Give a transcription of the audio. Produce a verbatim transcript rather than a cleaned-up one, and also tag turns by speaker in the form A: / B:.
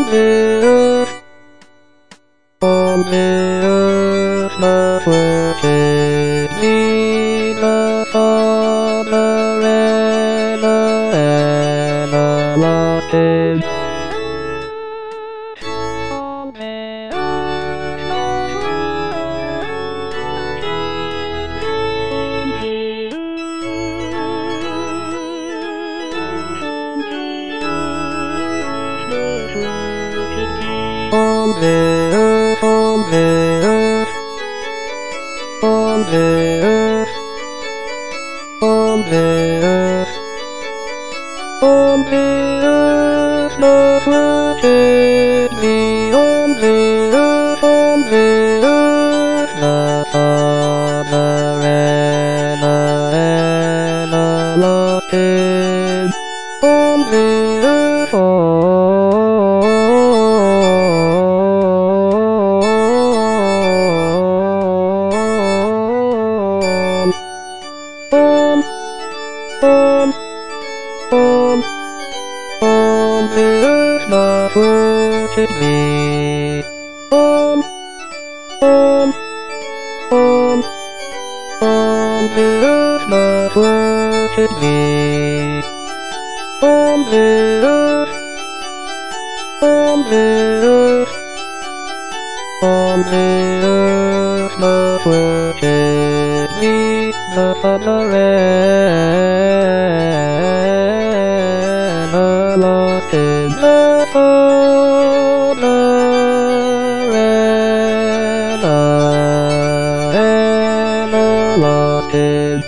A: the earth, on the earth not working me the Father Ella, Ella lost him. On the earth not on the earth, on the earth, on the earth, on the earth, on the earth, not working me, on the earth, on the earth, the Father Ella, Ella lost him, on the earth, on, on, on, on the earth not working me. On, on, on, on the earth not working me. On the earth, on the earth, on the earth not working me. The Father Ella lost him. The Father Ella, Ella lost him.